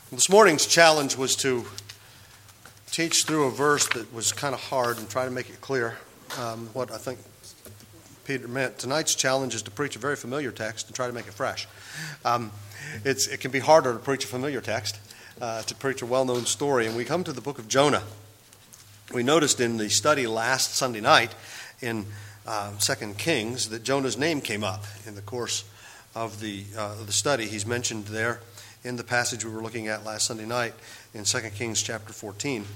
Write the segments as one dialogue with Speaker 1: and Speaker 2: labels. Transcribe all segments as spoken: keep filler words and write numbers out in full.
Speaker 1: This morning's challenge was to teach through a verse that was kind of hard and try to make it clear um, what I think Peter meant. Tonight's challenge is to preach a very familiar text and try to make it fresh. Um, it's, it can be harder to preach a familiar text, uh, to preach a well-known story. And we come to the book of Jonah. We noticed in the study last Sunday night in uh, Second Kings that Jonah's name came up in the course of the, uh, the study. He's mentioned there in the passage we were looking at last Sunday night in Second Kings chapter fourteen.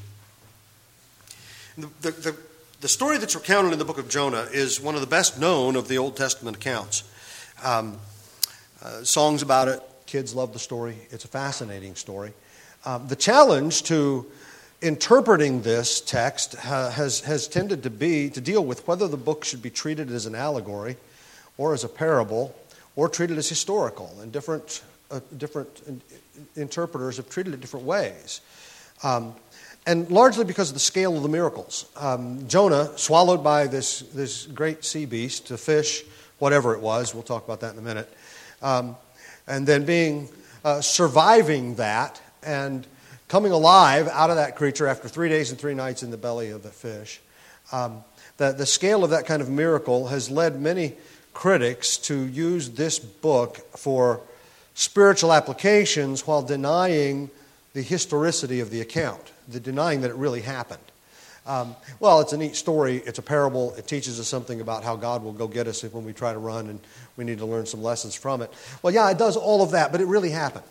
Speaker 1: The, the, the, the story that's recounted in the book of Jonah is one of the best known of the Old Testament accounts. Um, uh, songs about it, kids love the story. It's a fascinating story. Um, the challenge to interpreting this text ha, has, has tended to be to deal with whether the book should be treated as an allegory or as a parable or treated as historical. And different Uh, different in, interpreters have treated it different ways. Um, and largely because of the scale of the miracles. Um, Jonah, swallowed by this, this great sea beast, a fish, whatever it was, we'll talk about that in a minute, um, and then being, uh, surviving that and coming alive out of that creature after three days and three nights in the belly of the fish. Um, the, the scale of that kind of miracle has led many critics to use this book for spiritual applications while denying the historicity of the account, the denying that it really happened. Um, well, it's a neat story. It's a parable. It teaches us something about how God will go get us when we try to run, and we need to learn some lessons from it. Well, yeah, it does all of that, but it really happened.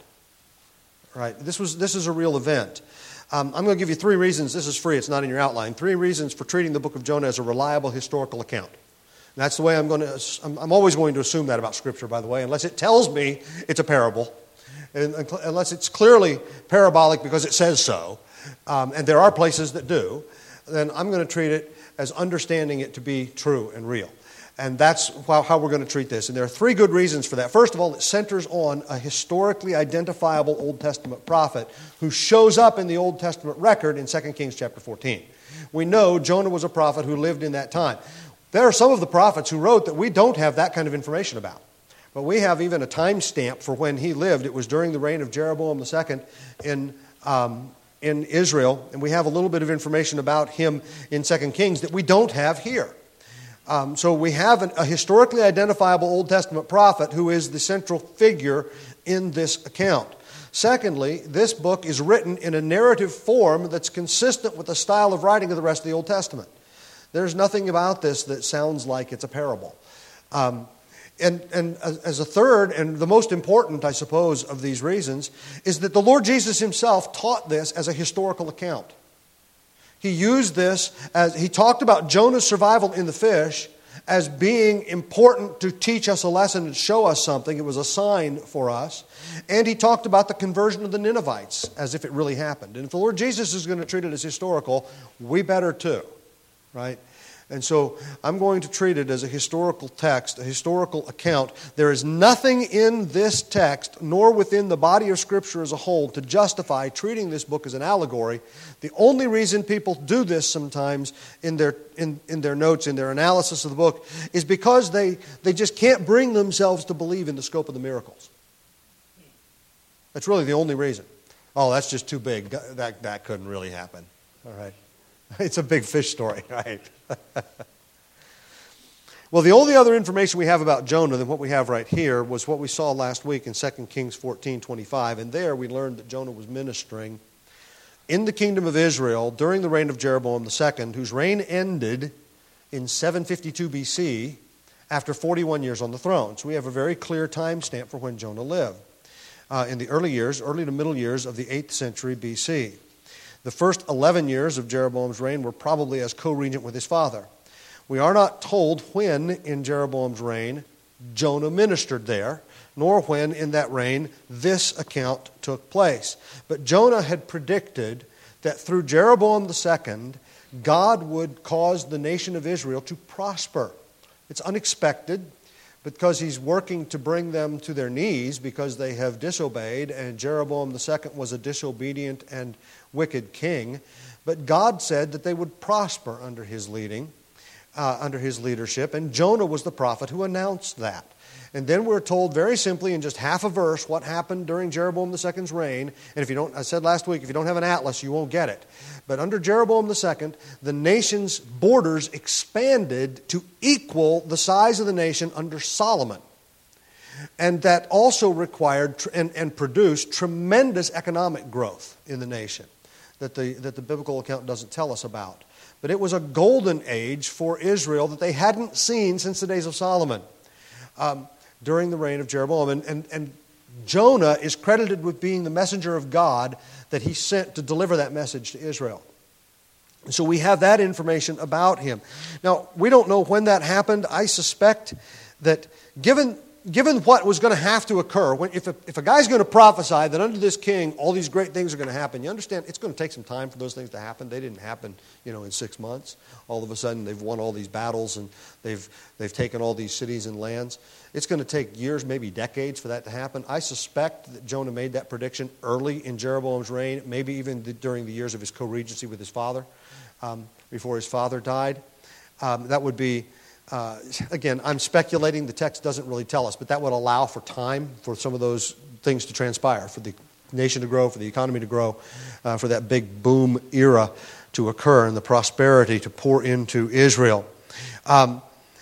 Speaker 1: Right? This was this is a real event. Um, I'm going to give you three reasons. This is free. It's not in your outline. Three reasons for treating the book of Jonah as a reliable historical account. And that's the way I'm going to, I'm, I'm always going to assume that about Scripture, by the way, unless it tells me it's a parable, and, unless it's clearly parabolic because it says so, um, and there are places that do, then I'm going to treat it as understanding it to be true and real. And that's how, how we're going to treat this. And there are three good reasons for that. First of all, it centers on a historically identifiable Old Testament prophet who shows up in the Old Testament record in Second Kings chapter fourteen. We know Jonah was a prophet who lived in that time. There are some of the prophets who wrote that we don't have that kind of information about. But we have even a time stamp for when he lived. It was during the reign of Jeroboam the Second in, um, in Israel. And we have a little bit of information about him in Second Kings that we don't have here. Um, so we have an, a historically identifiable Old Testament prophet who is the central figure in this account. Secondly, this book is written in a narrative form that's consistent with the style of writing of the rest of the Old Testament. There's nothing about this that sounds like it's a parable. Um, and, and as a third, and the most important, I suppose, of these reasons, is that the Lord Jesus himself taught this as a historical account. He used this as, he talked about Jonah's survival in the fish as being important to teach us a lesson and show us something. It was a sign for us. And he talked about the conversion of the Ninevites as if it really happened. And if the Lord Jesus is going to treat it as historical, we better too. Right? And so I'm going to treat it as a historical text, a historical account. There is nothing in this text, nor within the body of Scripture as a whole, to justify treating this book as an allegory. The only reason people do this sometimes in their in, in their notes, in their analysis of the book, is because they, they just can't bring themselves to believe in the scope of the miracles. That's really the only reason. Oh, that's just too big. That, that couldn't really happen. All right. It's a big fish story, right? Well, the only other information we have about Jonah than what we have right here was what we saw last week in Second Kings fourteen twenty-five. And there we learned that Jonah was ministering in the kingdom of Israel during the reign of Jeroboam the Second, whose reign ended in seven fifty-two B C after forty-one years on the throne. So we have a very clear time stamp for when Jonah lived. Uh, in the early years, early to middle years of the eighth century B C. The first eleven years of Jeroboam's reign were probably as co-regent with his father. We are not told when in Jeroboam's reign Jonah ministered there, nor when in that reign this account took place. But Jonah had predicted that through Jeroboam the Second, God would cause the nation of Israel to prosper. It's unexpected because he's working to bring them to their knees because they have disobeyed, and Jeroboam the Second was a disobedient and wicked king. But God said that they would prosper under his leading, uh, under his leadership, and Jonah was the prophet who announced that. And then we're told very simply in just half a verse what happened during Jeroboam the Second's reign. And if you don't, I said last week, if you don't have an atlas, you won't get it. But under Jeroboam the Second, the nation's borders expanded to equal the size of the nation under Solomon. And that also required tr- and, and produced tremendous economic growth in the nation that the, that the biblical account doesn't tell us about. But it was a golden age for Israel that they hadn't seen since the days of Solomon. Um, during the reign of Jeroboam. And, and, and Jonah is credited with being the messenger of God that he sent to deliver that message to Israel. And so we have that information about him. Now, we don't know when that happened. I suspect that given, given what was going to have to occur, when, if, a, if a guy's going to prophesy that under this king all these great things are going to happen, you understand it's going to take some time for those things to happen. They didn't happen, you know, in six months. All of a sudden they've won all these battles and they've they've taken all these cities and lands. It's going to take years, maybe decades for that to happen. I suspect that Jonah made that prediction early in Jeroboam's reign, maybe even the, during the years of his co-regency with his father, um, before his father died. Um, that would be, uh, again, I'm speculating. The text doesn't really tell us, but that would allow for time for some of those things to transpire, for the nation to grow, for the economy to grow, uh, for that big boom era to occur and the prosperity to pour into Israel. Um,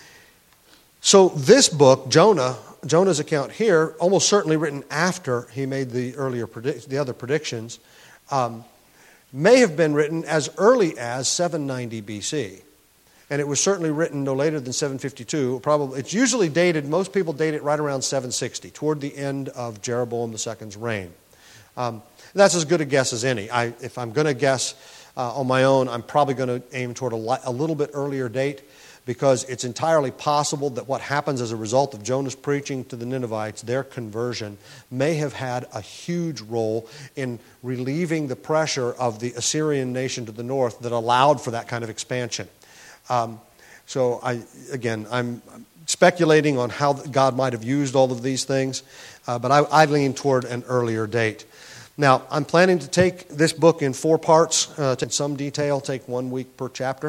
Speaker 1: So this book, Jonah, Jonah's account here, almost certainly written after he made the earlier predict, the other predictions, um, may have been written as early as seven ninety B C, and it was certainly written no later than seven fifty-two. Probably, it's usually dated. Most people date it right around seven sixty, toward the end of Jeroboam the Second's reign. Um, that's as good a guess as any. I, if I'm going to guess uh, on my own, I'm probably going to aim toward a, li- a little bit earlier date, because it's entirely possible that what happens as a result of Jonah's preaching to the Ninevites, their conversion, may have had a huge role in relieving the pressure of the Assyrian nation to the north that allowed for that kind of expansion. Um, so, I again, I'm speculating on how God might have used all of these things, uh, but I, I lean toward an earlier date. Now, I'm planning to take this book in four parts, uh, in some detail, take one week per chapter.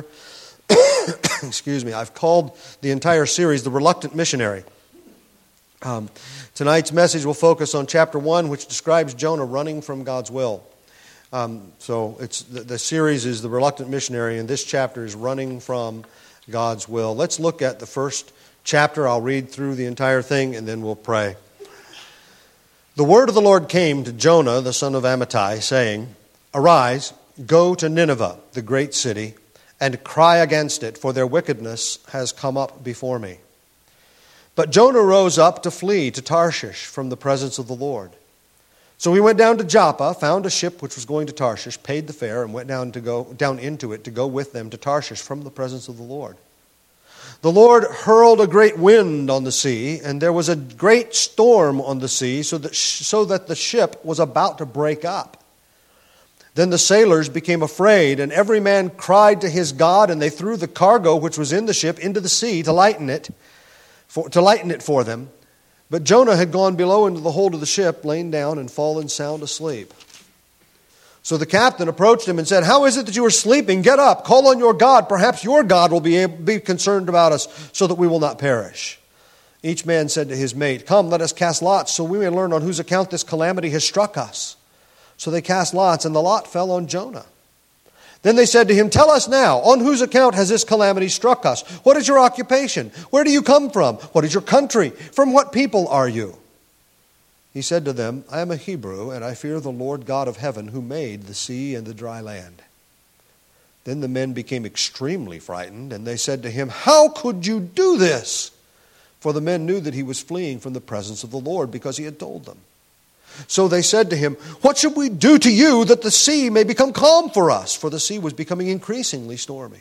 Speaker 1: Excuse me. I've called the entire series The Reluctant Missionary. Um, tonight's message will focus on chapter one, which describes Jonah running from God's will. Um, so it's the, the series is The Reluctant Missionary, and this chapter is running from God's will. Let's look at the first chapter. I'll read through the entire thing, and then we'll pray. The word of the Lord came to Jonah, the son of Amittai, saying, "Arise, go to Nineveh, the great city, and cry against it, for their wickedness has come up before me." But Jonah rose up to flee to Tarshish from the presence of the Lord. So he went down to Joppa, found a ship which was going to Tarshish, paid the fare, and went down to go down into it to go with them to Tarshish from the presence of the Lord. The Lord hurled a great wind on the sea, and there was a great storm on the sea, so that so that the ship was about to break up. Then the sailors became afraid, and every man cried to his God, and they threw the cargo which was in the ship into the sea to lighten it, for, to lighten it for them. But Jonah had gone below into the hold of the ship, lain down and fallen sound asleep. So the captain approached him and said, "How is it that you are sleeping? Get up, call on your God. Perhaps your God will be able, be concerned about us, so that we will not perish." Each man said to his mate, "Come, let us cast lots, so we may learn on whose account this calamity has struck us." So they cast lots, and the lot fell on Jonah. Then they said to him, "Tell us now, on whose account has this calamity struck us? What is your occupation? Where do you come from? What is your country? From what people are you?" He said to them, "I am a Hebrew, and I fear the Lord God of heaven, who made the sea and the dry land." Then the men became extremely frightened, and they said to him, "How could you do this?" For the men knew that he was fleeing from the presence of the Lord, because he had told them. So they said to him, "What should we do to you that the sea may become calm for us?" For the sea was becoming increasingly stormy.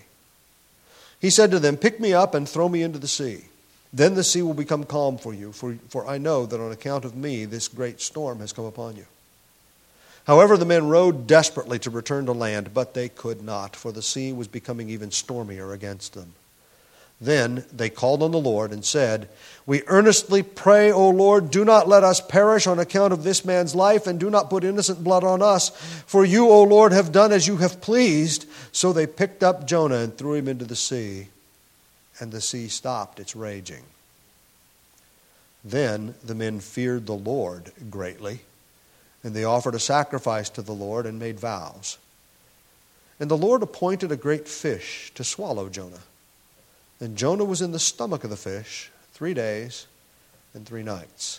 Speaker 1: He said to them, "Pick me up and throw me into the sea. Then the sea will become calm for you, for, for I know that on account of me this great storm has come upon you." However, the men rowed desperately to return to land, but they could not, for the sea was becoming even stormier against them. Then they called on the Lord and said, "We earnestly pray, O Lord, do not let us perish on account of this man's life, and do not put innocent blood on us. For you, O Lord, have done as you have pleased." So they picked up Jonah and threw him into the sea, and the sea stopped its raging. Then the men feared the Lord greatly, and they offered a sacrifice to the Lord and made vows. And the Lord appointed a great fish to swallow Jonah. And Jonah was in the stomach of the fish three days and three nights.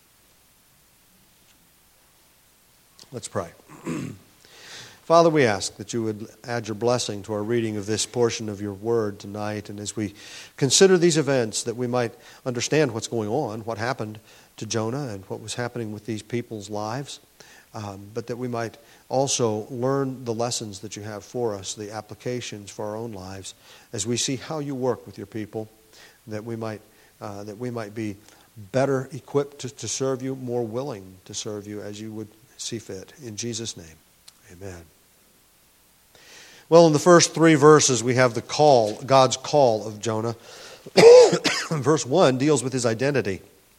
Speaker 1: Let's pray. Father, we ask that you would add your blessing to our reading of this portion of your word tonight. And as we consider these events, that we might understand what's going on, what happened to Jonah and what was happening with these people's lives. Um, but that we might also learn the lessons that you have for us, the applications for our own lives, as we see how you work with your people, that we might, uh, that we might be better equipped to, to serve you, more willing to serve you as you would see fit. In Jesus' name, amen. Well, in the first three verses, we have the call, God's call of Jonah. Verse one deals with his identity.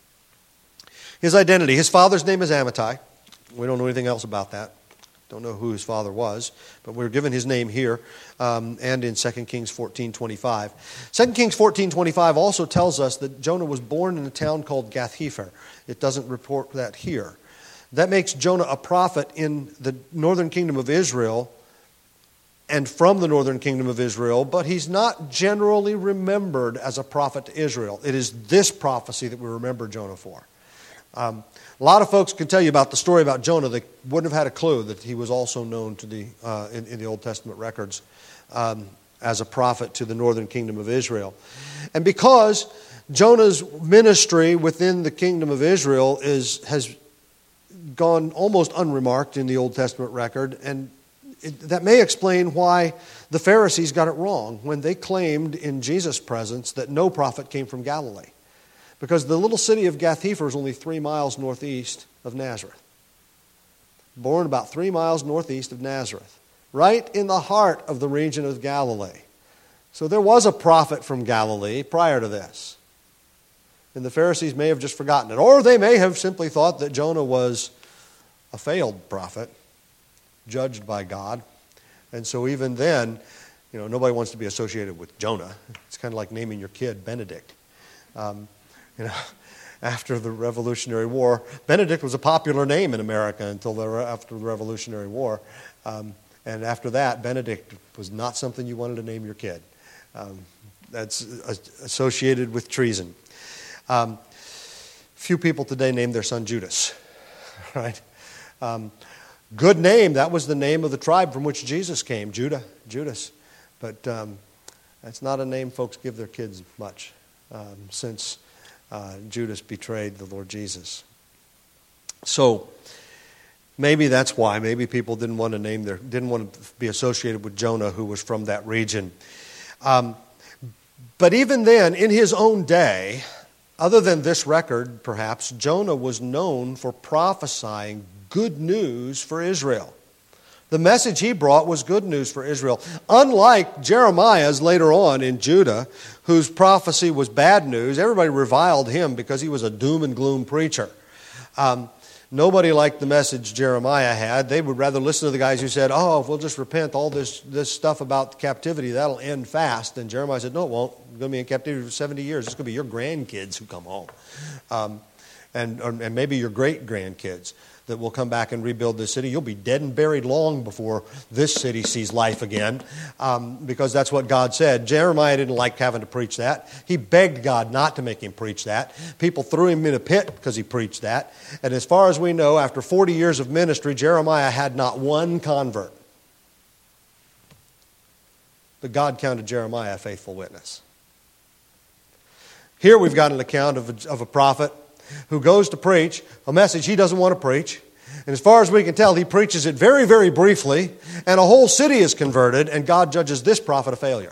Speaker 1: His identity. His father's name is Amittai. We don't know anything else about that. Don't know who his father was, but we're given his name here um, and in Second Kings fourteen twenty-five. Second Kings fourteen twenty-five also tells us that Jonah was born in a town called Gath-hepher. It doesn't report that here. That makes Jonah a prophet in the northern kingdom of Israel and from the northern kingdom of Israel, but he's not generally remembered as a prophet to Israel. It is this prophecy that we remember Jonah for. Um, a lot of folks can tell you about the story about Jonah. They wouldn't have had a clue that he was also known to the uh, in, in the Old Testament records um, as a prophet to the northern kingdom of Israel. And because Jonah's ministry within the kingdom of Israel is has gone almost unremarked in the Old Testament record, and it, that may explain why the Pharisees got it wrong when they claimed in Jesus' presence that no prophet came from Galilee. Because the little city of Gath-hepher is only three miles northeast of Nazareth. Born about three miles northeast of Nazareth. Right in the heart of the region of Galilee. So there was a prophet from Galilee prior to this. And the Pharisees may have just forgotten it. Or they may have simply thought that Jonah was a failed prophet, judged by God. And so even then, you know, nobody wants to be associated with Jonah. It's kind of like naming your kid Benedict. Um, you know, after the Revolutionary War, Benedict was a popular name in America until the, after the Revolutionary War. Um, and after that, Benedict was not something you wanted to name your kid. Um, that's associated with treason. Um, few people today name their son Judas, right? Um, good name. That was the name of the tribe from which Jesus came, Judah, Judas. But um, that's not a name folks give their kids much um, since uh, Judas betrayed the Lord Jesus. So maybe that's why. Maybe people didn't want to name their, didn't want to be associated with Jonah, who was from that region. Um, but even then, in his own day, other than this record, perhaps, Jonah was known for prophesying good news for Israel. The message he brought was good news for Israel. Unlike Jeremiah's later on in Judah, whose prophecy was bad news, everybody reviled him because he was a doom and gloom preacher. Um, nobody liked the message Jeremiah had. They would rather listen to the guys who said, oh, if we'll just repent, all this, this stuff about captivity, that'll end fast. And Jeremiah said, no, it won't. We're going to be in captivity for seventy years. It's going to be your grandkids who come home. Um, and, or, and maybe your great-grandkids that will come back and rebuild this city. You'll be dead and buried long before this city sees life again, um, because that's what God said. Jeremiah didn't like having to preach that. He begged God not to make him preach that. People threw him in a pit because he preached that. And as far as we know, after forty years of ministry, Jeremiah had not one convert. But God counted Jeremiah a faithful witness. Here we've got an account of a, of a prophet who goes to preach a message he doesn't want to preach. And as far as we can tell, he preaches it very, very briefly, and a whole city is converted, and God judges this prophet a failure.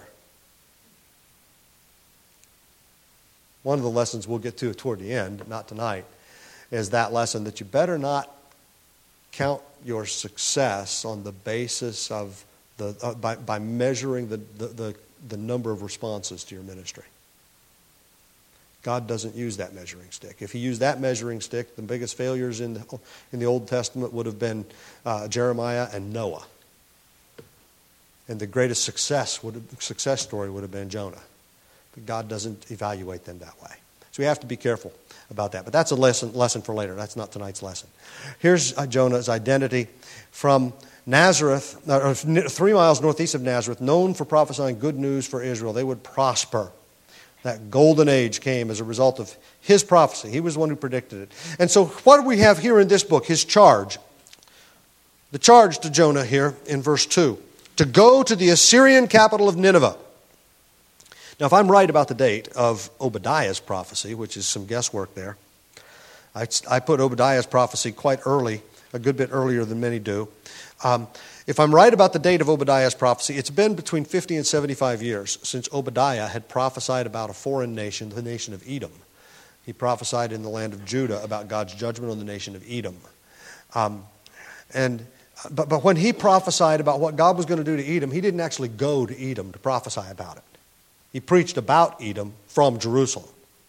Speaker 1: One of the lessons we'll get to toward the end, not tonight, is that lesson that you better not count your success on the basis of the uh, by, by measuring the, the, the, the number of responses to your ministry. God doesn't use that measuring stick. If he used that measuring stick, the biggest failures in the, in the Old Testament would have been uh, Jeremiah and Noah. And the greatest success would have, success story would have been Jonah. But God doesn't evaluate them that way. So we have to be careful about that. But that's a lesson lesson for later. That's not tonight's lesson. Here's uh, Jonah's identity from Nazareth, uh, three miles northeast of Nazareth, known for prophesying good news for Israel. They would prosper. That golden age came as a result of his prophecy. He was the one who predicted it. And so what do we have here in this book? His charge. The charge to Jonah here in verse two. To go to the Assyrian capital of Nineveh. Now, if I'm right about the date of Obadiah's prophecy, which is some guesswork there, I, I put Obadiah's prophecy quite early, a good bit earlier than many do. Um, if I'm right about the date of Obadiah's prophecy, it's been between fifty and seventy-five years since Obadiah had prophesied about a foreign nation, the nation of Edom. He prophesied in the land of Judah about God's judgment on the nation of Edom. Um, and but, but when he prophesied about what God was going to do to Edom, he didn't actually go to Edom to prophesy about it. He preached about Edom from Jerusalem.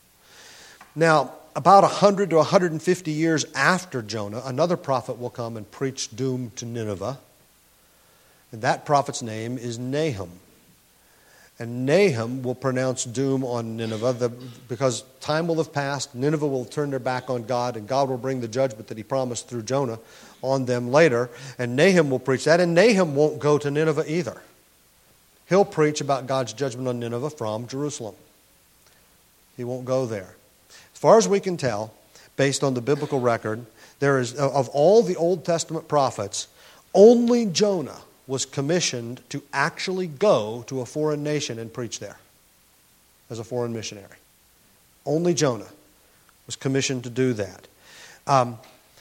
Speaker 1: Now, about one hundred to one hundred fifty years after Jonah, another prophet will come and preach doom to Nineveh. And that prophet's name is Nahum. And Nahum will pronounce doom on Nineveh the, because time will have passed. Nineveh will turn their back on God, and God will bring the judgment that he promised through Jonah on them later. And Nahum will preach that. And Nahum won't go to Nineveh either. He'll preach about God's judgment on Nineveh from Jerusalem. He won't go there. As far as we can tell, based on the biblical record, there is, of all the Old Testament prophets, only Jonah was commissioned to actually go to a foreign nation and preach there as a foreign missionary. Only Jonah was commissioned to do that. Um,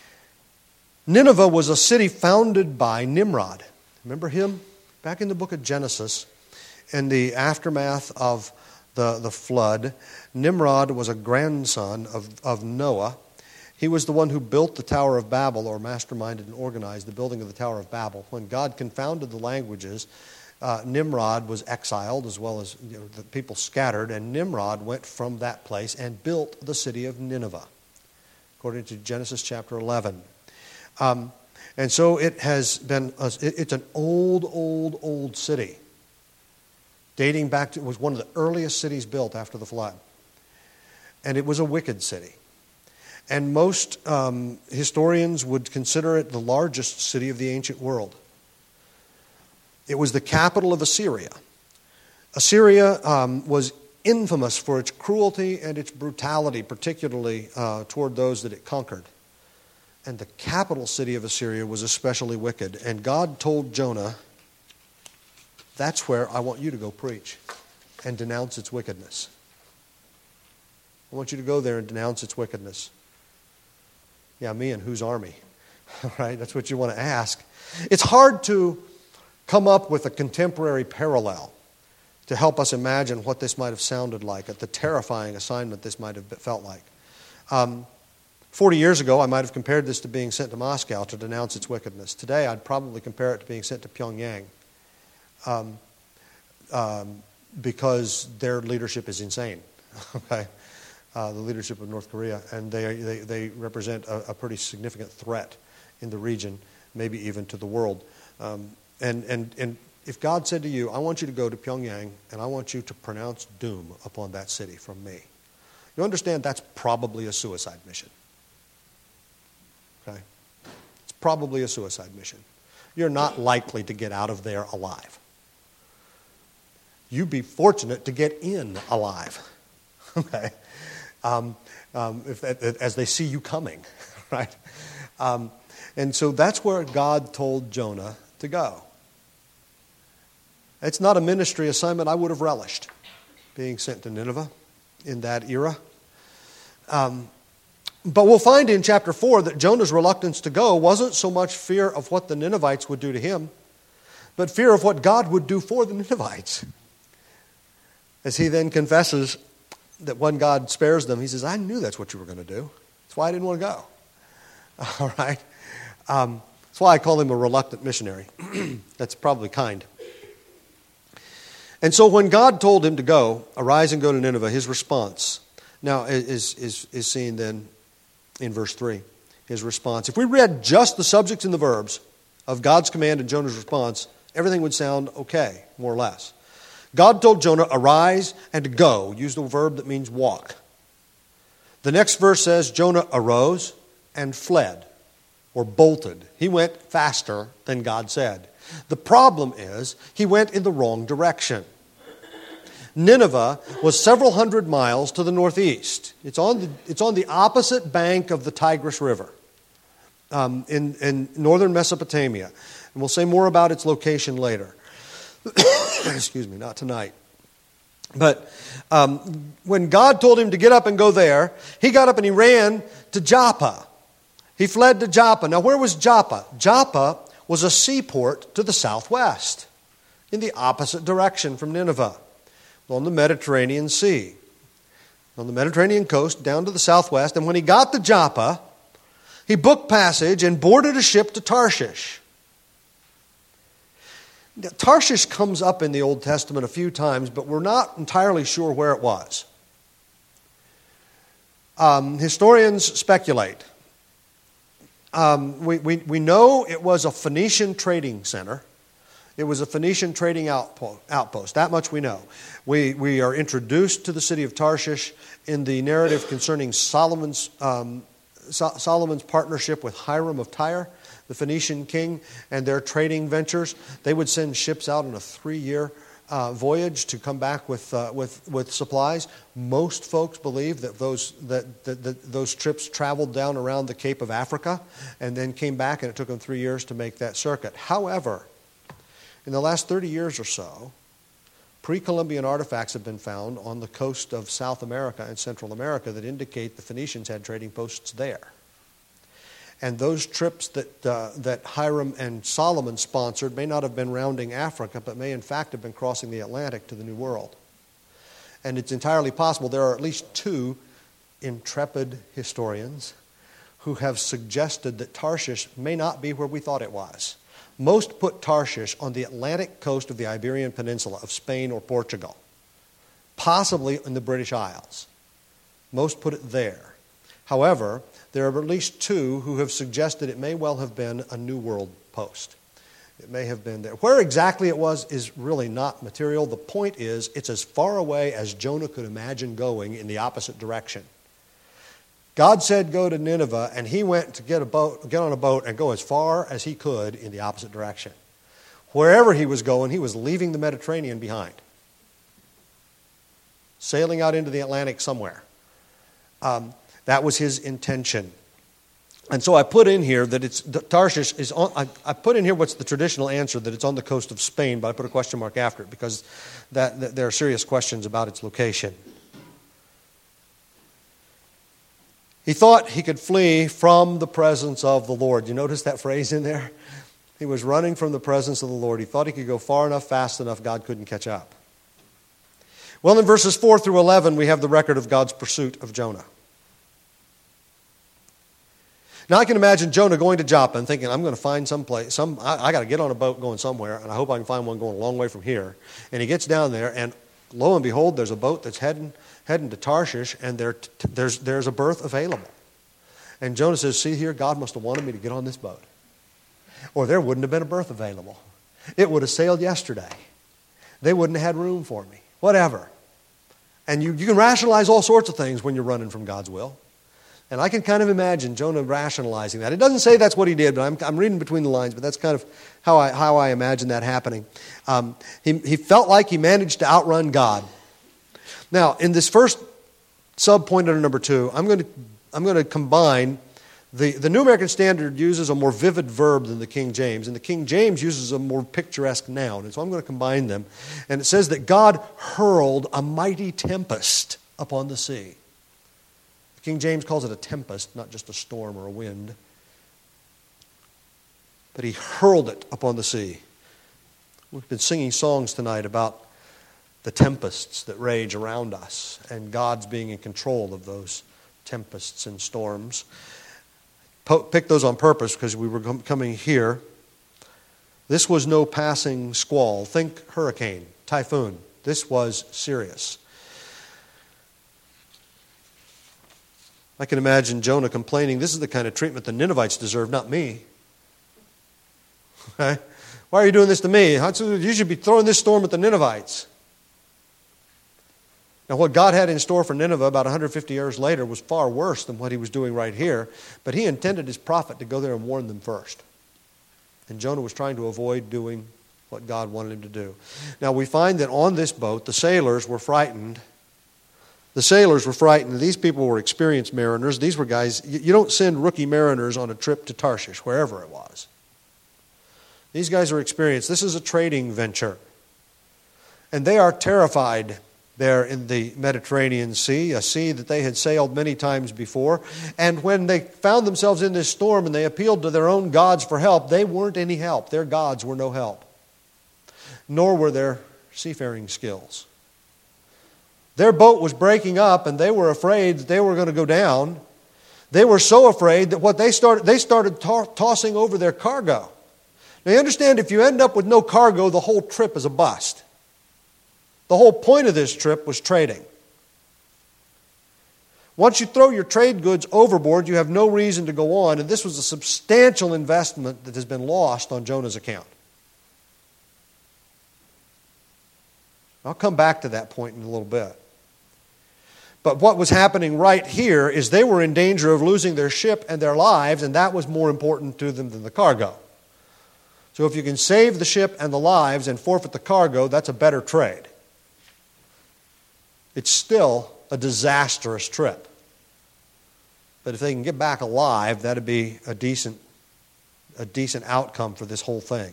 Speaker 1: Nineveh was a city founded by Nimrod. Remember him? Back in the book of Genesis, in the aftermath of the, the flood, Nimrod was a grandson of, of Noah. He was the one who built the Tower of Babel, or masterminded and organized the building of the Tower of Babel. When God confounded the languages, uh, Nimrod was exiled, as well as you know, the people scattered, and Nimrod went from that place and built the city of Nineveh, according to Genesis chapter eleven. Um, and so it has been, a, it's an old, old, old city, dating back to, it was one of the earliest cities built after the flood. And it was a wicked city. And most um, historians would consider it the largest city of the ancient world. It was the capital of Assyria. Assyria um, was infamous for its cruelty and its brutality, particularly uh, toward those that it conquered. And the capital city of Assyria was especially wicked. And God told Jonah, that's where I want you to go preach and denounce its wickedness. I want you to go there and denounce its wickedness. Yeah, me and whose army? Right? That's what you want to ask. It's hard to come up with a contemporary parallel to help us imagine what this might have sounded like, the terrifying assignment this might have felt like. Um, Forty years ago, I might have compared this to being sent to Moscow to denounce its wickedness. Today, I'd probably compare it to being sent to Pyongyang um, um, because their leadership is insane. Okay. Uh, the leadership of North Korea, and they they, they represent a, a pretty significant threat in the region, maybe even to the world. Um, and, and, and if God said to you, I want you to go to Pyongyang, and I want you to pronounce doom upon that city from me, you understand that's probably a suicide mission. Okay? It's probably a suicide mission. You're not likely to get out of there alive. You'd be fortunate to get in alive. Okay? Um, um, if, as they see you coming, right? Um, and so that's where God told Jonah to go. It's not a ministry assignment I would have relished, being sent to Nineveh in that era. Um, but we'll find in chapter four that Jonah's reluctance to go wasn't so much fear of what the Ninevites would do to him, but fear of what God would do for the Ninevites. As he then confesses that when God spares them, he says, I knew that's what you were going to do. That's why I didn't want to go. All right? Um, that's why I call him a reluctant missionary. That's probably kind. And so when God told him to go, arise and go to Nineveh, his response now is, is, is seen then in verse three. His response. If we read just the subjects and the verbs of God's command and Jonah's response, everything would sound okay, more or less. God told Jonah, arise and go. Use the verb that means walk. The next verse says Jonah arose and fled, or bolted. He went faster than God said. The problem is he went in the wrong direction. Nineveh was several hundred miles to the northeast. It's on the, it's on the opposite bank of the Tigris River um, in, in northern Mesopotamia. And we'll say more about its location later. Excuse me, not tonight. But um, when God told him to get up and go there, he got up and he ran to Joppa. He fled to Joppa. Now, where was Joppa? Joppa was a seaport to the southwest, in the opposite direction from Nineveh, on the Mediterranean Sea, on the Mediterranean coast down to the southwest. And when he got to Joppa, he booked passage and boarded a ship to Tarshish. Now, Tarshish comes up in the Old Testament a few times, but we're not entirely sure where it was. Um, historians speculate. Um, we, we, we know it was a Phoenician trading center. It was a Phoenician trading outpost. That much we know. We, we are introduced to the city of Tarshish in the narrative concerning Solomon's, um, so- Solomon's partnership with Hiram of Tyre, the Phoenician king, and their trading ventures. They would send ships out on a three-year uh, voyage to come back with, uh, with, with supplies. Most folks believe that those, that, that, that those trips traveled down around the Cape of Africa and then came back, and it took them three years to make that circuit. However, in the last thirty years or so, pre-Columbian artifacts have been found on the coast of South America and Central America that indicate the Phoenicians had trading posts there. And those trips that uh, that Hiram and Solomon sponsored may not have been rounding Africa, but may in fact have been crossing the Atlantic to the New World. And it's entirely possible there are at least two intrepid historians who have suggested that Tarshish may not be where we thought it was. Most put Tarshish on the Atlantic coast of the Iberian Peninsula of Spain or Portugal, possibly in the British Isles. Most put it there. However, there are at least two who have suggested it may well have been a New World post. It may have been there. Where exactly it was is really not material. The point is, it's as far away as Jonah could imagine going in the opposite direction. God said go to Nineveh, and he went to get a boat, get on a boat and go as far as he could in the opposite direction. Wherever he was going, he was leaving the Mediterranean behind, sailing out into the Atlantic somewhere. Um, that was his intention. And so I put in here that it's Tarshish is on. I, I put in here what's the traditional answer, that it's on the coast of Spain, but I put a question mark after it because that, that there are serious questions about its location. He thought he could flee from the presence of the Lord. You notice that phrase in there? He was running from the presence of the Lord. He thought he could go far enough, fast enough, God couldn't catch up. Well, in verses four through eleven, we have the record of God's pursuit of Jonah. Now, I can imagine Jonah going to Joppa and thinking, I'm going to find some place. Some, I, I got to get on a boat going somewhere, and I hope I can find one going a long way from here. And he gets down there, and lo and behold, there's a boat that's heading heading to Tarshish, and there, there's, there's a berth available. And Jonah says, see here, God must have wanted me to get on this boat. Or there wouldn't have been a berth available. It would have sailed yesterday. They wouldn't have had room for me. Whatever. And you, you can rationalize all sorts of things when you're running from God's will. And I can kind of imagine Jonah rationalizing that. It doesn't say that's what he did, but I'm, I'm reading between the lines, but that's kind of how I, how I imagine that happening. Um, he, he felt like he managed to outrun God. Now, in this first sub-point under number two, I'm going to I'm going to combine the, the New American Standard uses a more vivid verb than the King James, and the King James uses a more picturesque noun, and so I'm going to combine them. And it says that God hurled a mighty tempest upon the sea. The King James calls it a tempest, not just a storm or a wind. But he hurled it upon the sea. We've been singing songs tonight about the tempests that rage around us, and God's being in control of those tempests and storms. Po- pick those on purpose because we were com- coming here. This was no passing squall. Think hurricane, typhoon. This was serious. I can imagine Jonah complaining, this is the kind of treatment the Ninevites deserve, not me. Okay? Why are you doing this to me? You should be throwing this storm at the Ninevites. Now, what God had in store for Nineveh about one hundred fifty years later was far worse than what he was doing right here, but he intended his prophet to go there and warn them first. And Jonah was trying to avoid doing what God wanted him to do. Now, we find that on this boat, the sailors were frightened. The sailors were frightened. These people were experienced mariners. These were guys, you don't send rookie mariners on a trip to Tarshish, wherever it was. These guys are experienced. This is a trading venture. And they are terrified there in the Mediterranean Sea, a sea that they had sailed many times before. And when they found themselves in this storm and they appealed to their own gods for help, they weren't any help. Their gods were no help. Nor were their seafaring skills. Their boat was breaking up and they were afraid that they were going to go down. They were so afraid that what they started, they started to- tossing over their cargo. Now you understand, if you end up with no cargo, the whole trip is a bust. The whole point of this trip was trading. Once you throw your trade goods overboard, you have no reason to go on, and this was a substantial investment that has been lost on Jonah's account. I'll come back to that point in a little bit. But what was happening right here is they were in danger of losing their ship and their lives, and that was more important to them than the cargo. So if you can save the ship and the lives and forfeit the cargo, that's a better trade. It's still a disastrous trip. But if they can get back alive, that'd be a decent, a decent outcome for this whole thing.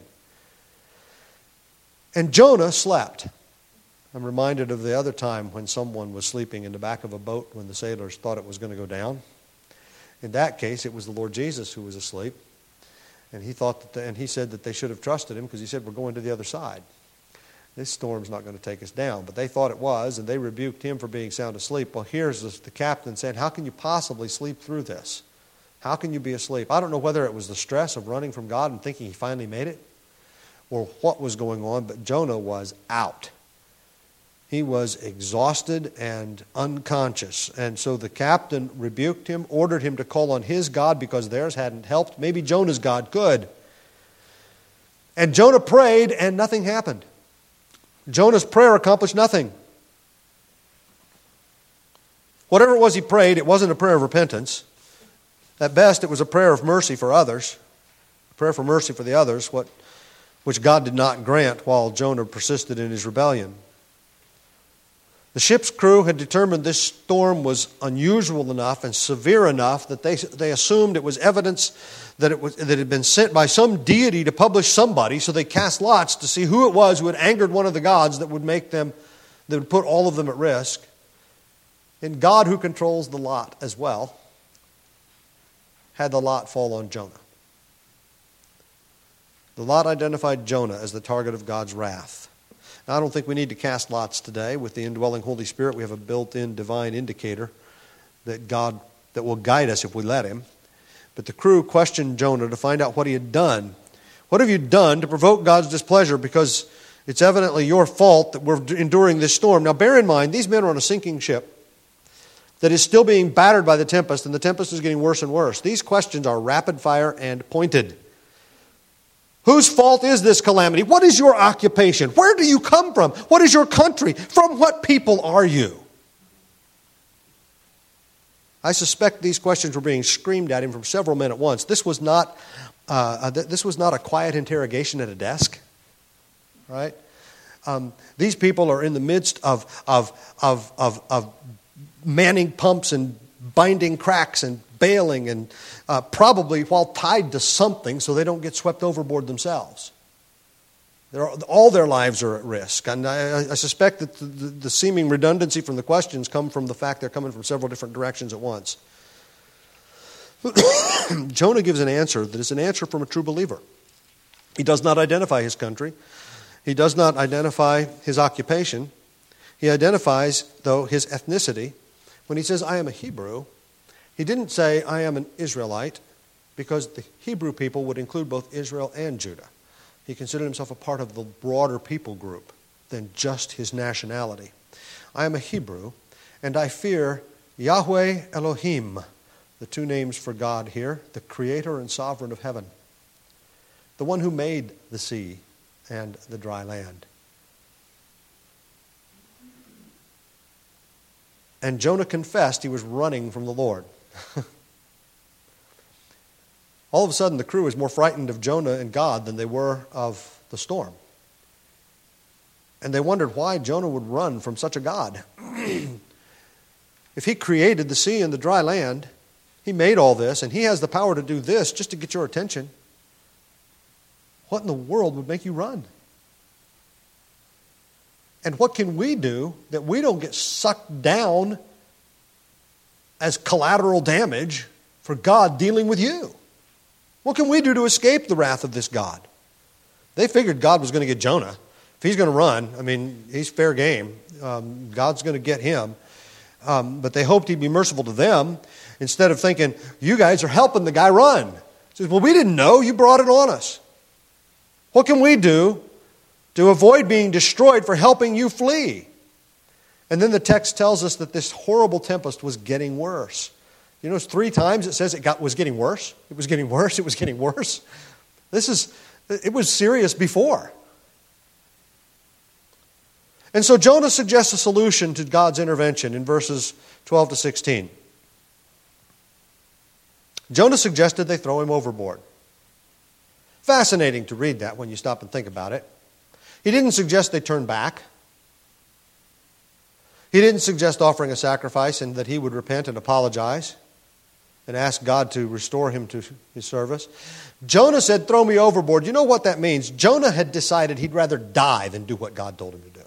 Speaker 1: And Jonah slept. I'm reminded of the other time when someone was sleeping in the back of a boat when the sailors thought it was going to go down. In that case, it was the Lord Jesus who was asleep. And he thought that, the, and he said that they should have trusted him because he said, we're going to the other side. This storm's not going to take us down. But they thought it was, and they rebuked him for being sound asleep. Well, here's the, the captain saying, how can you possibly sleep through this? How can you be asleep? I don't know whether it was the stress of running from God and thinking he finally made it, or what was going on, but Jonah was out. He was exhausted and unconscious. And so the captain rebuked him, ordered him to call on his God because theirs hadn't helped. Maybe Jonah's God could. And Jonah prayed and nothing happened. Jonah's prayer accomplished nothing. Whatever it was he prayed, it wasn't a prayer of repentance. At best, it was a prayer of mercy for others. A prayer for mercy for the others, what, which God did not grant while Jonah persisted in his rebellion. The ship's crew had determined this storm was unusual enough and severe enough that they, they assumed it was evidence that it was that it had been sent by some deity to publish somebody, so they cast lots to see who it was who had angered one of the gods that would make them, that would put all of them at risk. And God, who controls the lot as well, had the lot fall on Jonah. The lot identified Jonah as the target of God's wrath. Now, I don't think we need to cast lots today. With the indwelling Holy Spirit, we have a built-in divine indicator that God that will guide us if we let him. But the crew questioned Jonah to find out what he had done. What have you done to provoke God's displeasure? Because it's evidently your fault that we're enduring this storm. Now, bear in mind, these men are on a sinking ship that is still being battered by the tempest, and the tempest is getting worse and worse. These questions are rapid fire and pointed. Whose fault is this calamity? What is your occupation? Where do you come from? What is your country? From what people are you? I suspect these questions were being screamed at him from several men at once. This was not, uh, this was not a quiet interrogation at a desk, right? Um, these people are in the midst of, of, of, of, of manning pumps and binding cracks and bailing, and uh, probably while tied to something so they don't get swept overboard themselves. They're, all their lives are at risk. And I, I suspect that the, the, the seeming redundancy from the questions come from the fact they're coming from several different directions at once. Jonah gives an answer that is an answer from a true believer. He does not identify his country. He does not identify his occupation. He identifies, though, his ethnicity. When he says, I am a Hebrew, he didn't say, I am an Israelite, because the Hebrew people would include both Israel and Judah. He considered himself a part of the broader people group than just his nationality. I am a Hebrew, and I fear Yahweh Elohim, the two names for God here, the creator and sovereign of heaven, the one who made the sea and the dry land. And Jonah confessed he was running from the Lord. All of a sudden, the crew is more frightened of Jonah and God than they were of the storm. And they wondered why Jonah would run from such a God. If he created the sea and the dry land, he made all this, and he has the power to do this just to get your attention, what in the world would make you run? And what can we do that we don't get sucked down as collateral damage for God dealing with you? What can we do to escape the wrath of this God? They figured God was going to get Jonah. If he's going to run, I mean, he's fair game. Um, God's going to get him. Um, but they hoped he'd be merciful to them instead of thinking, you guys are helping the guy run. He says, well, we didn't know. You brought it on us. What can we do to avoid being destroyed for helping you flee? And then the text tells us that this horrible tempest was getting worse. You notice three times it says it got, was getting worse. It was getting worse. It was getting worse. This is, it was serious before. And so Jonah suggests a solution to God's intervention in verses twelve to sixteen. Jonah suggested they throw him overboard. Fascinating to read that when you stop and think about it. He didn't suggest they turn back. He didn't suggest offering a sacrifice and that he would repent and apologize and ask God to restore him to his service. Jonah said, throw me overboard. You know what that means? Jonah had decided he'd rather die than do what God told him to do.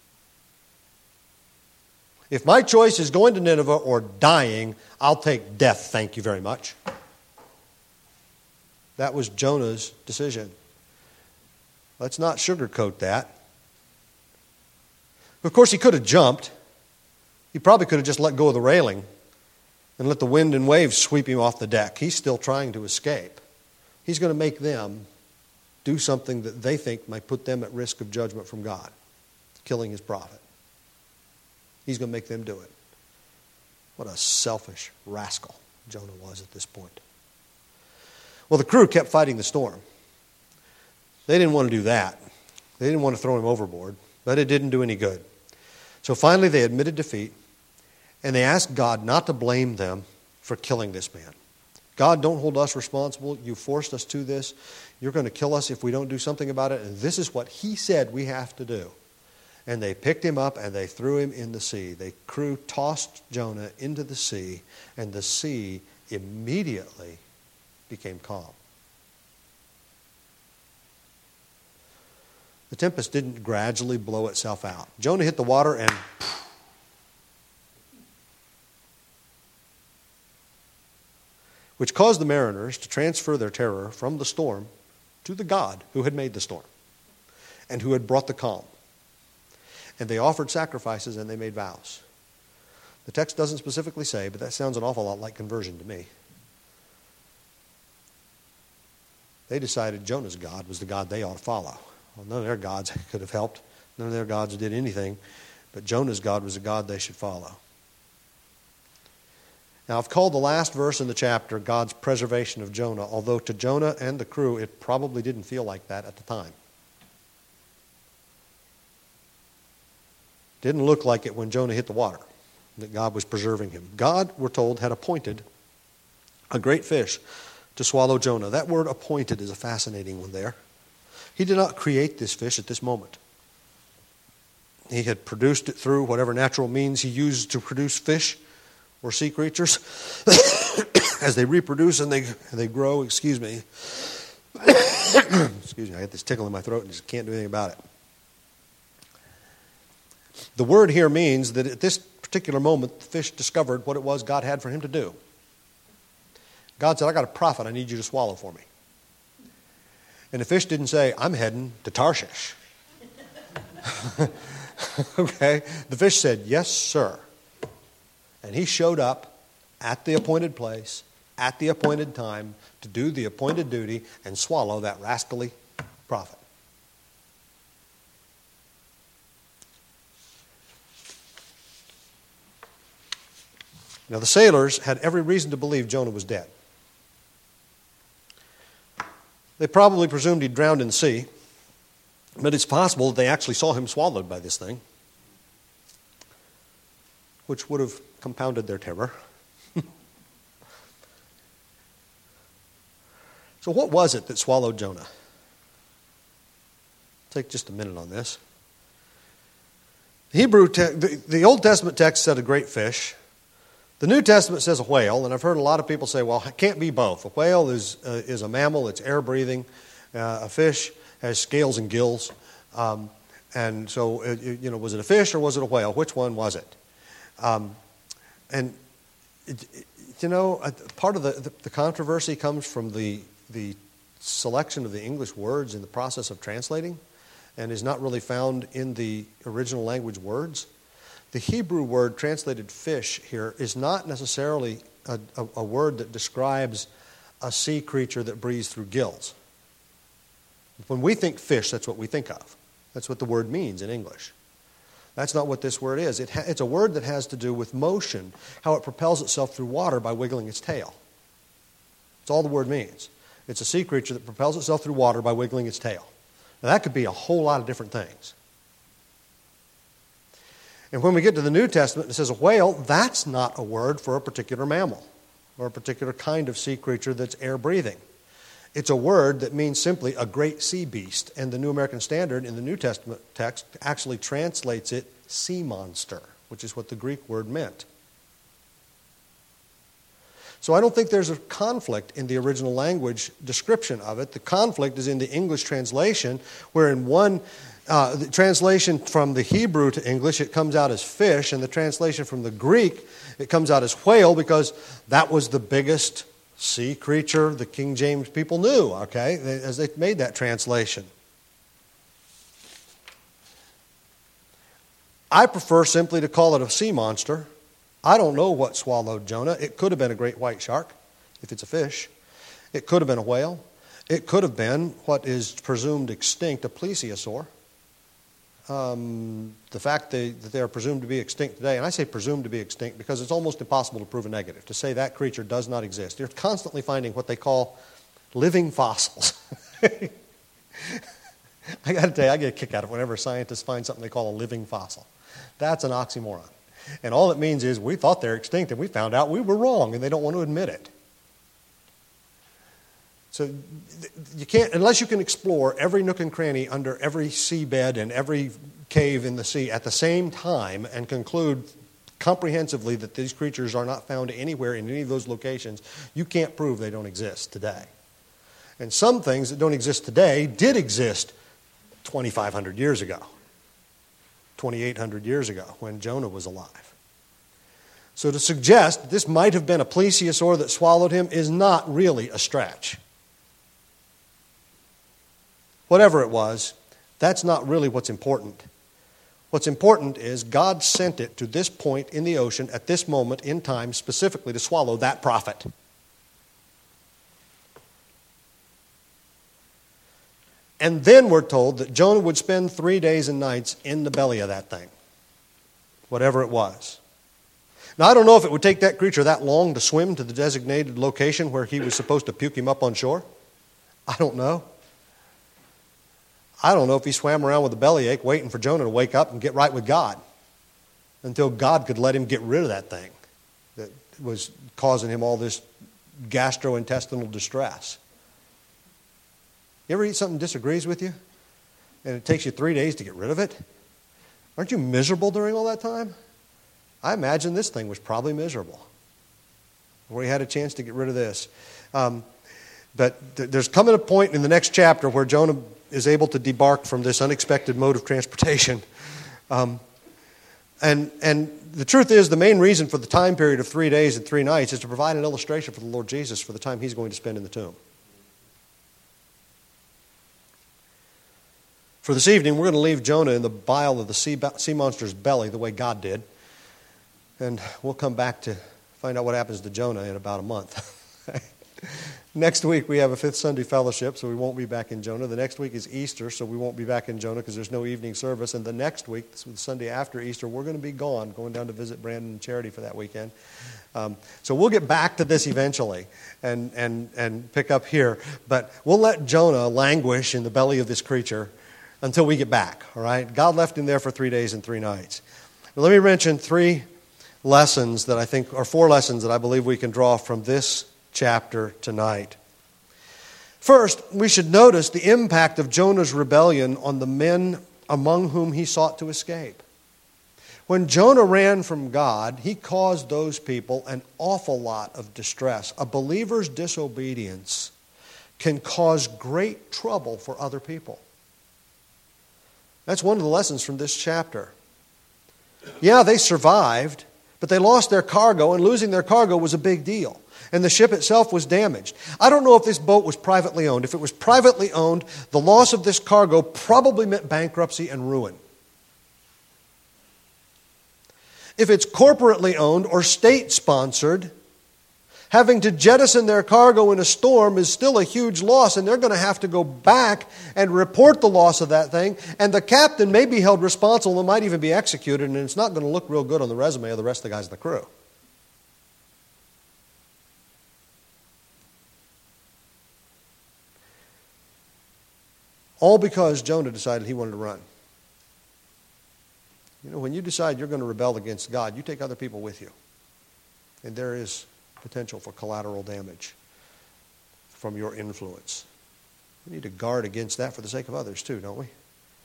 Speaker 1: If my choice is going to Nineveh or dying, I'll take death, thank you very much. That was Jonah's decision. Let's not sugarcoat that. Of course, he could have jumped. He probably could have just let go of the railing and let the wind and waves sweep him off the deck. He's still trying to escape. He's going to make them do something that they think might put them at risk of judgment from God, killing his prophet. He's going to make them do it. What a selfish rascal Jonah was at this point. Well, the crew kept fighting the storm. They didn't want to do that. They didn't want to throw him overboard, but it didn't do any good. So finally they admitted defeat, and they asked God not to blame them for killing this man. God, don't hold us responsible. You forced us to this. You're going to kill us if we don't do something about it, and this is what he said we have to do. And they picked him up and they threw him in the sea. The crew tossed Jonah into the sea, and the sea immediately became calm. The tempest didn't gradually blow itself out. Jonah hit the water and which caused the mariners to transfer their terror from the storm to the God who had made the storm and who had brought the calm. And they offered sacrifices and they made vows. The text doesn't specifically say, but that sounds an awful lot like conversion to me. They decided Jonah's God was the God they ought to follow. Well, none of their gods could have helped. None of their gods did anything. But Jonah's God was the God they should follow. Now, I've called the last verse in the chapter God's preservation of Jonah, although to Jonah and the crew, it probably didn't feel like that at the time. Didn't look like it when Jonah hit the water, that God was preserving him. God, we're told, had appointed a great fish to swallow Jonah. That word appointed is a fascinating one there. He did not create this fish at this moment. He had produced it through whatever natural means he used to produce fish or sea creatures. As they reproduce and they, they grow, excuse me. Excuse me, I got this tickle in my throat and just can't do anything about it. The word here means that at this particular moment, the fish discovered what it was God had for him to do. God said, I got a prophet I need you to swallow for me. And the fish didn't say, I'm heading to Tarshish. Okay? The fish said, yes, sir. And he showed up at the appointed place, at the appointed time, to do the appointed duty and swallow that rascally prophet. Now, the sailors had every reason to believe Jonah was dead. They probably presumed he'd drowned in the sea, but it's possible that they actually saw him swallowed by this thing. which would have compounded their terror. So what was it that swallowed Jonah? Take just a minute on this. The Hebrew, te- the, the Old Testament text said a great fish. The New Testament says a whale, and I've heard a lot of people say, well, it can't be both. A whale is uh, is a mammal, it's air-breathing. Uh, a fish has scales and gills. Um, and so, it, you know, was it a fish or was it a whale? Which one was it? Um, and, it, it, you know, part of the, the, the controversy comes from the, the selection of the English words in the process of translating, and is not really found in the original language words. The Hebrew word translated fish here is not necessarily a, a, a word that describes a sea creature that breathes through gills. When we think fish, that's what we think of. That's what the word means in English. That's not what this word is. It ha- it's a word that has to do with motion, how it propels itself through water by wiggling its tail. That's all the word means. It's a sea creature that propels itself through water by wiggling its tail. Now, that could be a whole lot of different things. And when we get to the New Testament, it says a whale, that's not a word for a particular mammal or a particular kind of sea creature that's air-breathing. It's a word that means simply a great sea beast. And the New American Standard in the New Testament text actually translates it sea monster, which is what the Greek word meant. So I don't think there's a conflict in the original language description of it. The conflict is in the English translation, where in one uh, the translation from the Hebrew to English, it comes out as fish, and the translation from the Greek, it comes out as whale, because that was the biggest sea creature the King James people knew, okay, as they made that translation. I prefer simply to call it a sea monster. I don't know what swallowed Jonah. It could have been a great white shark, if it's a fish. It could have been a whale. It could have been what is presumed extinct, a plesiosaur. Um, the fact they, that they are presumed to be extinct today, and I say presumed to be extinct because it's almost impossible to prove a negative, to say that creature does not exist. You're constantly finding what they call living fossils. I got to tell you, I get a kick out of it whenever scientists find something they call a living fossil. That's an oxymoron. And all it means is we thought they're extinct and we found out we were wrong, and they don't want to admit it. So you can't, unless you can explore every nook and cranny under every seabed and every cave in the sea at the same time and conclude comprehensively that these creatures are not found anywhere in any of those locations, you can't prove they don't exist today. And some things that don't exist today did exist twenty-five hundred years ago, twenty-eight hundred years ago when Jonah was alive. So to suggest that this might have been a plesiosaur that swallowed him is not really a stretch. Whatever it was, that's not really what's important. What's important is God sent it to this point in the ocean at this moment in time specifically to swallow that prophet. And then we're told that Jonah would spend three days and nights in the belly of that thing, whatever it was. Now, I don't know if it would take that creature that long to swim to the designated location where he was supposed to puke him up on shore. I don't know. I don't know if he swam around with a bellyache waiting for Jonah to wake up and get right with God until God could let him get rid of that thing that was causing him all this gastrointestinal distress. You ever eat something that disagrees with you and it takes you three days to get rid of it? Aren't you miserable during all that time? I imagine this thing was probably miserable where he had a chance to get rid of this. Um, but th- there's coming a point in the next chapter where Jonah is able to debark from this unexpected mode of transportation. Um, and, and the truth is, the main reason for the time period of three days and three nights is to provide an illustration for the Lord Jesus for the time he's going to spend in the tomb. For this evening, we're going to leave Jonah in the bile of the sea, sea monster's belly the way God did. And we'll come back to find out what happens to Jonah in about a month. Next week, we have a Fifth Sunday fellowship, so we won't be back in Jonah. The next week is Easter, so we won't be back in Jonah because there's no evening service. And the next week, this is the Sunday after Easter, we're going to be gone, going down to visit Brandon and Charity for that weekend. Um, so we'll get back to this eventually and, and, and pick up here. But we'll let Jonah languish in the belly of this creature until we get back, all right? God left him there for three days and three nights. Now, let me mention three lessons that I think, or four lessons that I believe we can draw from this chapter tonight. First, we should notice the impact of Jonah's rebellion on the men among whom he sought to escape. When Jonah ran from God, he caused those people an awful lot of distress. A believer's disobedience can cause great trouble for other people. That's one of the lessons from this chapter. Yeah, they survived, but they lost their cargo, and losing their cargo was a big deal. And the ship itself was damaged. I don't know if this boat was privately owned. If it was privately owned, the loss of this cargo probably meant bankruptcy and ruin. If it's corporately owned or state-sponsored, having to jettison their cargo in a storm is still a huge loss, and they're going to have to go back and report the loss of that thing, and the captain may be held responsible and might even be executed, and it's not going to look real good on the resume of the rest of the guys in the crew. All because Jonah decided he wanted to run. You know, when you decide you're going to rebel against God, you take other people with you. And there is potential for collateral damage from your influence. We need to guard against that for the sake of others too, don't we?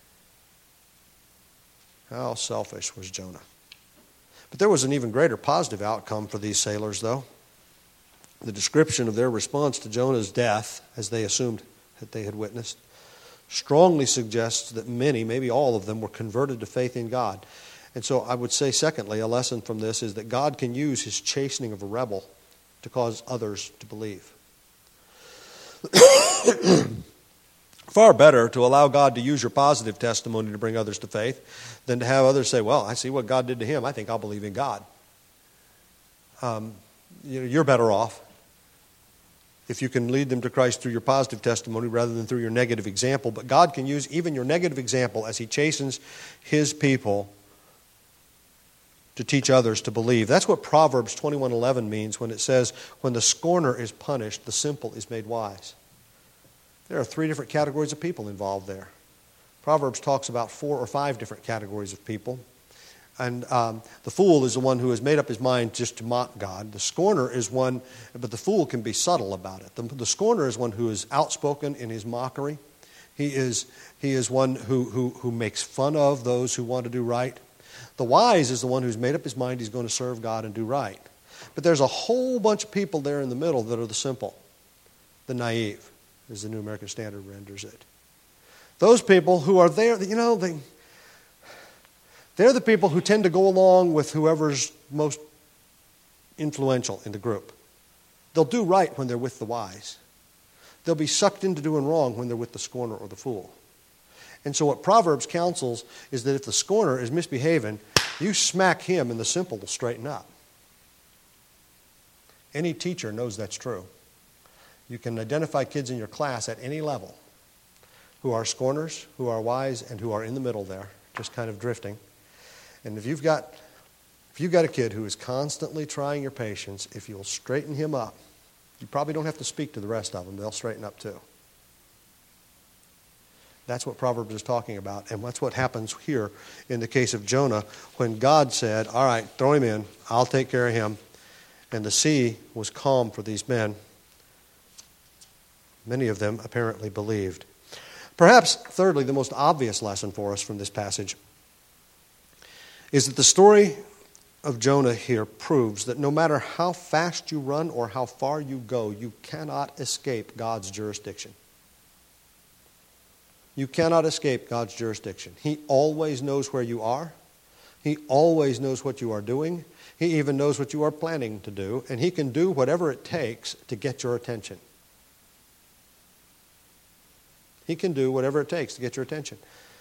Speaker 1: How selfish was Jonah. But there was an even greater positive outcome for these sailors, though. The description of their response to Jonah's death, as they assumed that they had witnessed, strongly suggests that many, maybe all of them, were converted to faith in God. And so I would say, secondly, a lesson from this is that God can use his chastening of a rebel to cause others to believe. Far better to allow God to use your positive testimony to bring others to faith than to have others say, well, I see what God did to him. I think I'll believe in God. Um, you know, you're better off if you can lead them to Christ through your positive testimony rather than through your negative example. But God can use even your negative example as he chastens his people to teach others to believe. That's what Proverbs twenty-one eleven means when it says, when the scorner is punished, the simple is made wise. There are three different categories of people involved there. Proverbs talks about four or five different categories of people. And um, the fool is the one who has made up his mind just to mock God. The scorner is one, but the fool can be subtle about it. The, the scorner is one who is outspoken in his mockery. He is, he is one who, who, who makes fun of those who want to do right. The wise is the one who's made up his mind he's going to serve God and do right. But there's a whole bunch of people there in the middle that are the simple, the naive, as the New American Standard renders it. Those people who are there, you know, they... They're the people who tend to go along with whoever's most influential in the group. They'll do right when they're with the wise. They'll be sucked into doing wrong when they're with the scorner or the fool. And so what Proverbs counsels is that if the scorner is misbehaving, you smack him and the simple will straighten up. Any teacher knows that's true. You can identify kids in your class at any level who are scorners, who are wise, and who are in the middle there, just kind of drifting. And if you've got if you've got a kid who is constantly trying your patience, if you'll straighten him up, you probably don't have to speak to the rest of them. They'll straighten up too. That's what Proverbs is talking about. And that's what happens here in the case of Jonah when God said, all right, throw him in. I'll take care of him. And the sea was calm for these men. Many of them apparently believed. Perhaps, thirdly, the most obvious lesson for us from this passage is that the story of Jonah here proves that no matter how fast you run or how far you go, you cannot escape God's jurisdiction. You cannot escape God's jurisdiction. He always knows where you are. He always knows what you are doing. He even knows what you are planning to do, and he can do whatever it takes to get your attention. He can do whatever it takes to get your attention.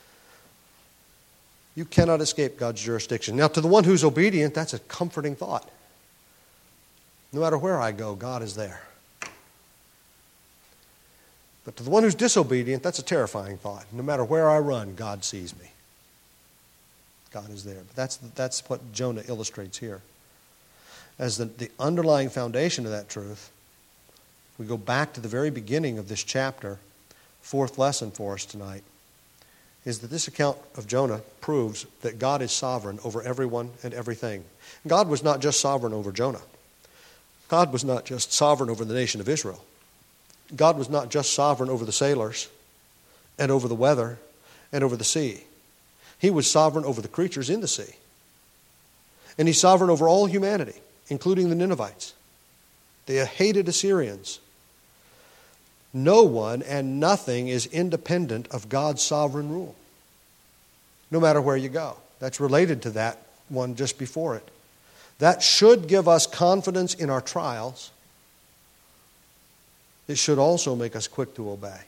Speaker 1: You cannot escape God's jurisdiction. Now, to the one who's obedient, that's a comforting thought. No matter where I go, God is there. But to the one who's disobedient, that's a terrifying thought. No matter where I run, God sees me. God is there. But that's, that's what Jonah illustrates here. As the, the underlying foundation of that truth, we go back to the very beginning of this chapter, fourth lesson for us tonight, is that this account of Jonah proves that God is sovereign over everyone and everything. God was not just sovereign over Jonah. God was not just sovereign over the nation of Israel. God was not just sovereign over the sailors and over the weather and over the sea. He was sovereign over the creatures in the sea. And he's sovereign over all humanity, including the Ninevites, the hated Assyrians. No one and nothing is independent of God's sovereign rule, no matter where you go. That's related to that one just before it. That should give us confidence in our trials. It should also make us quick to obey.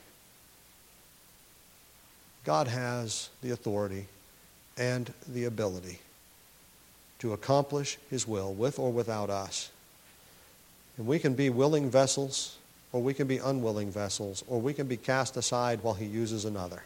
Speaker 1: God has the authority and the ability to accomplish His will with or without us. And we can be willing vessels, or we can be unwilling vessels, or we can be cast aside while He uses another.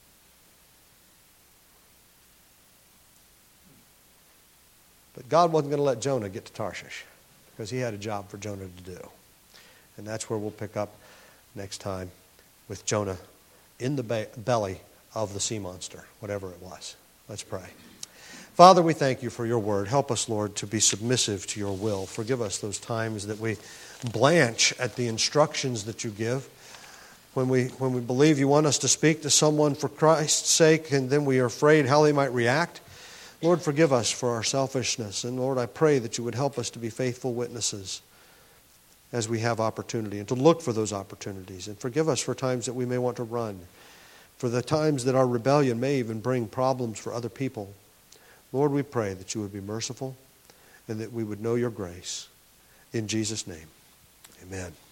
Speaker 1: But God wasn't going to let Jonah get to Tarshish, because He had a job for Jonah to do. And that's where we'll pick up next time, with Jonah in the ba- belly of the sea monster, whatever it was. Let's pray. Father, we thank You for Your word. Help us, Lord, to be submissive to Your will. Forgive us those times that we blanch at the instructions that You give. When we, when we believe You want us to speak to someone for Christ's sake, and then we are afraid how they might react. Lord, forgive us for our selfishness. And Lord, I pray that You would help us to be faithful witnesses as we have opportunity, and to look for those opportunities. And forgive us for times that we may want to run, for the times that our rebellion may even bring problems for other people. Lord, we pray that You would be merciful and that we would know Your grace. In Jesus' name, amen.